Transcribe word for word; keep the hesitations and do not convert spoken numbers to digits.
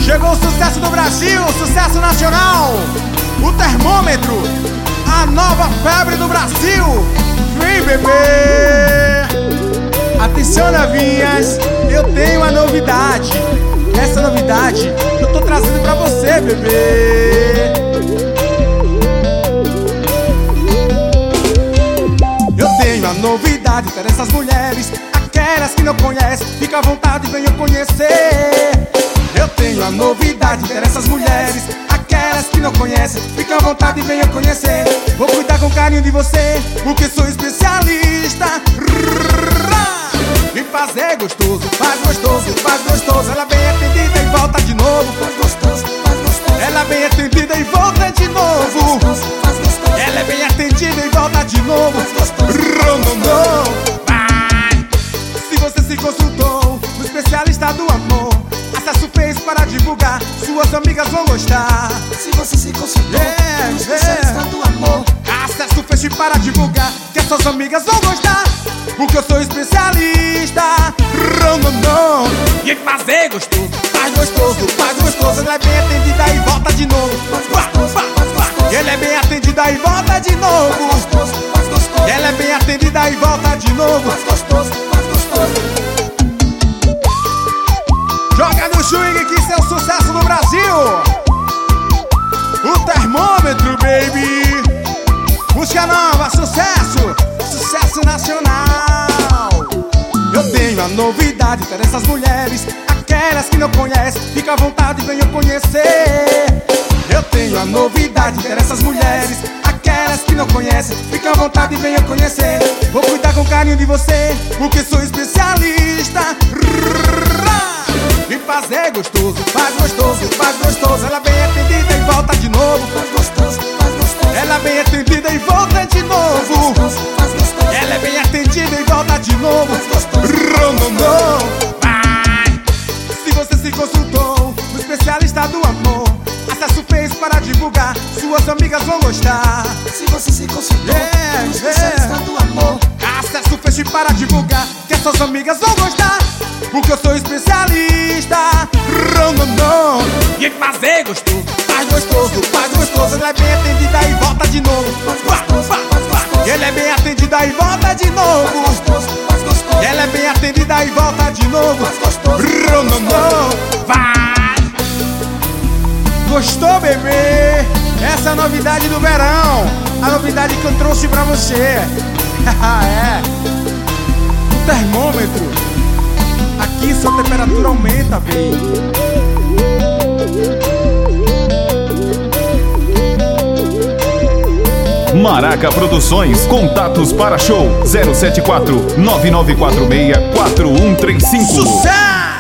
Chegou o sucesso do Brasil, o sucesso nacional, o termômetro, a nova febre do Brasil. Vem, bebê! Atenção, novinhas, eu tenho uma novidade. Essa novidade eu tô trazendo pra você, bebê. Eu tenho a novidade para essas mulheres, aquelas que não conhecem, fica à vontade, venham conhecer. Eu tenho a novidade para essas mulheres, aquelas que não conhecem, fica à vontade, venham conhecer. Vou cuidar com carinho de você, porque sou especialista. Me fazer gostoso, faz gostoso, faz gostoso. Ela bem atendida e volta de novo. Faz gostoso, faz gostoso. Ela bem atendida e volta de novo. Faz gostoso, faz gostoso. Ela é bem atendida e volta de novo. Faz gostoso. Rondondô. Vai. Se você se consultou no especialista do amor, acesso fez para divulgar, suas amigas vão gostar. Se você se consultou yeah, no especialista yeah. do amor, acesso fez para divulgar, que as suas amigas vão gostar, porque eu sou especialista. Rondondô. E fazer gostoso, faz gostoso, faz gostoso. Ela é bem atendida e volta de novo. Faz gostoso, faz gostoso. Ela é bem atendida e volta de novo. Faz gostoso, faz gostoso. Ela é bem atendida e volta de novo. Faz gostoso, faz gostoso. Joga no swing que isso é o sucesso do Brasil. O termômetro, baby. Música nova, sucesso, sucesso nacional. Eu tenho a novidade para essas mulheres, aquelas que não conhecem, fica à vontade, venham conhecer. Eu tenho a novidade para essas mulheres, aquelas que não conhecem, fica à vontade, venham conhecer. Vou cuidar com carinho de você, porque sou especialista. Me fazer gostoso, faz gostoso, faz gostoso. Ela bem atendida e volta de novo. Faz gostoso, faz gostoso. Ela bem atendida e volta de novo. Faz gostoso, faz gostoso. Ela é bem atendida e volta de novo. Faz gostoso. Rondondô. Vai. Se você se consultou no especialista do amor, acesso fez para divulgar, suas amigas vão gostar. Se você se consultou yeah, no especialista yeah. do amor, acesso fez para divulgar, que as suas amigas vão gostar, porque eu sou especialista. Rondondô. E fazer gostoso, faz gostoso, faz gostoso. Ela é bem atendida e volta de novo. Faz gostoso, faz gostoso. Ela é bem atendida e volta de novo. Faz gostoso, faz gostoso. Ela é bem atendida e volta de novo. Faz gostoso. Rondondô. Vai. Gostou, bebê? Essa é a novidade do verão, a novidade que eu trouxe pra você. É o termômetro. Aqui sua temperatura aumenta, baby. Maraca Produções, contatos para show zero sete quatro nove nove quatro seis quatro um três cinco. Sucesso!